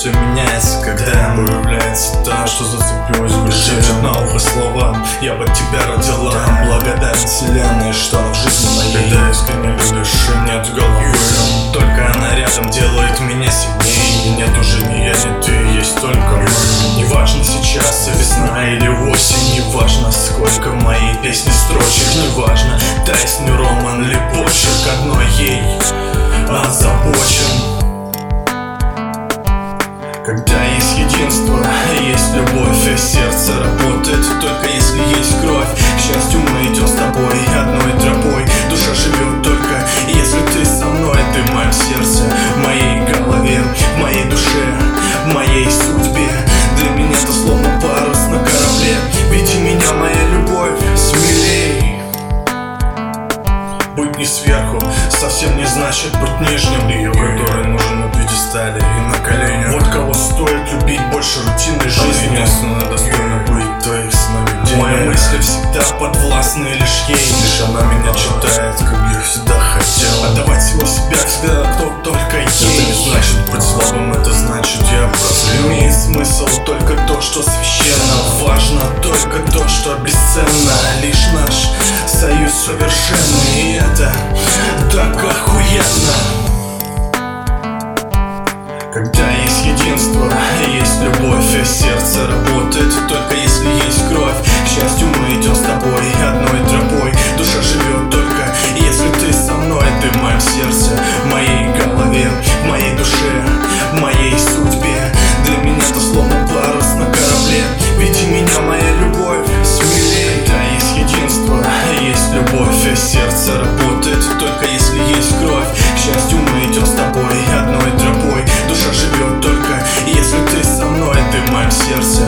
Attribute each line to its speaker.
Speaker 1: все меняется, когда появляется та, что зацепилась в душе, шепчет на ухо слова: я бы тебя родила. Благодарен вселенной, что в жизни моей, когда искренне любишь и нет головы, только она рядом делает меня сильнее. И нет уже ни я, ни ты, есть только мы. Неважно сейчас весна или осень, неважно сколько в моей песне строчек, неважно Тайсон, Роман или почерк, одной ей озабочен. Когда есть единство, есть любовь, и сердце работает только если есть кровь. К счастью, мы идем с тобой одной тропой. Душа живет только если ты со мной. Ты в моем сердце, в моей голове, в моей душе, в моей судьбе. Для меня ты словно парус на корабле. Веди меня, моя любовь, смелей. Быть не сверху совсем не значит быть нижним. Ее, который нужен на пьедестале и на коленях. Вот кого стоит любить больше рутинной жизни. Единственно достойно быть твоих сновидений. Мои мысли всегда подвластны лишь ей. Лишь она меня читает, как я всегда хотел. Отдавать всего себя всегда кто только ей. Это не значит быть слабым, это значит я прозрел. Имеет смысл только то, что священно. Важно только то, что бесценно. Лишь наш союз совершенный, и это так охуенно. Когда есть единство, есть любовь, и сердце работает только если есть кровь. К счастью, мы идем с тобой одной тропой. Душа живет только если ты со мной. Ты в моем сердце, в моей голове, в моей душе, в моей судьбе. Для меня ты словно парус на корабле. Веди меня, моя любовь, смелее. Когда есть единство, есть любовь, и сердце работает только если есть кровь. К счастью, мы идем с тобой одной тропой. Душа живет только если ты со мной. Ты в моем сердце,